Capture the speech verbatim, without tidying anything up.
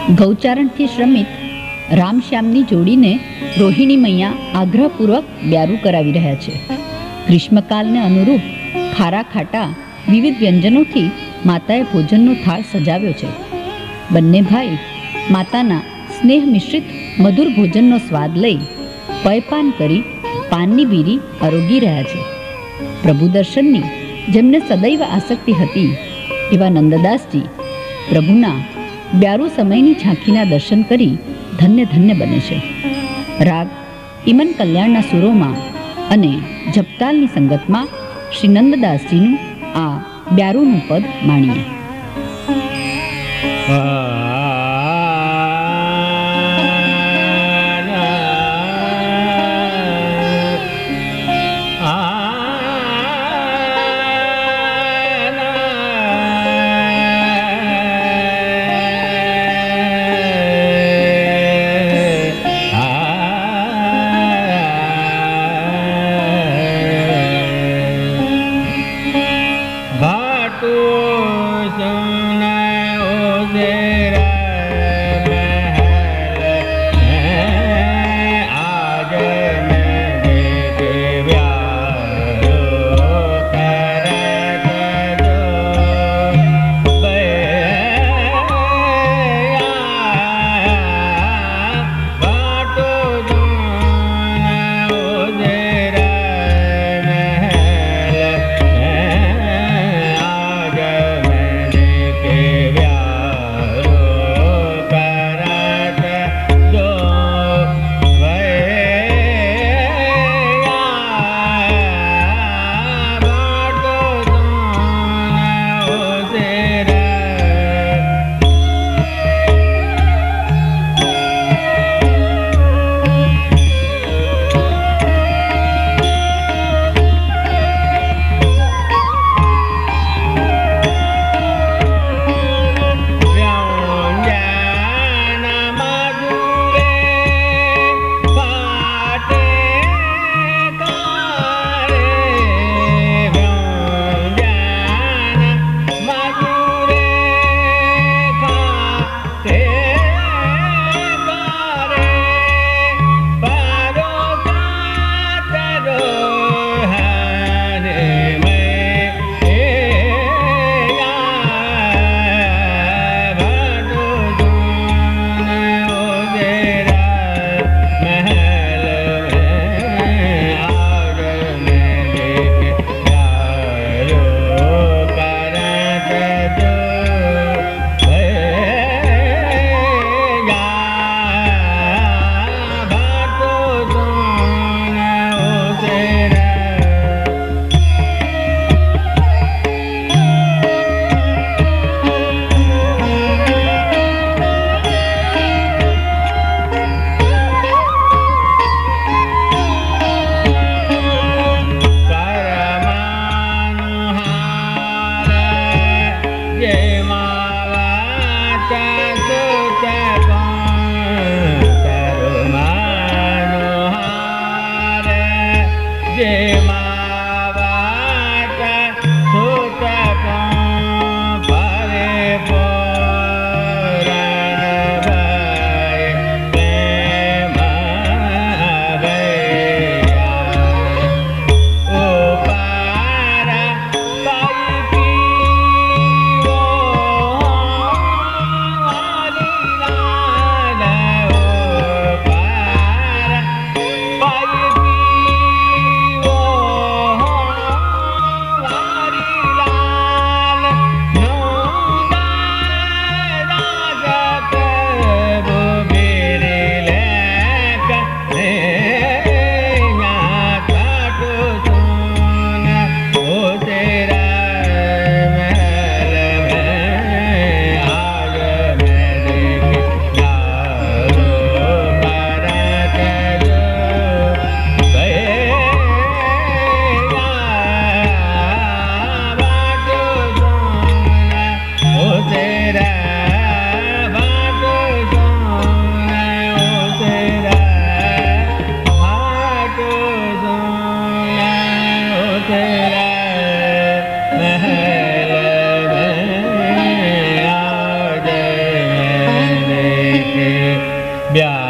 ગૌચારણથી શ્રમિત રામશ્યામની જોડીને રોહિણી મૈયા આગ્રહપૂર્વક બ્યારું કરાવી રહ્યા છે. ગ્રીષ્મકાલને અનુરૂપ ખારા ખાટા વિવિધ વ્યંજનોથી માતાએ ભોજનનો થાળ સજાવ્યો છે. બંને ભાઈ માતાના સ્નેહ મિશ્રિત મધુર ભોજનનો સ્વાદ લઈ પયપાન કરી પાનની બીરી આરોગી રહ્યા છે. પ્રભુ દર્શનની જેમને સદૈવ આસક્તિ હતી એવા નંદદાસજી પ્રભુના બ્યારું સમયની ઝાંખીના દર્શન કરી ધન્ય ધન્ય બને છે. રાગ ઇમન કલ્યાણના સુરોમાં અને જપતાલની સંગતમાં શ્રી નંદદાસજીનું આ બ્યારુનું પદ માણીએ. Oh બ્યાર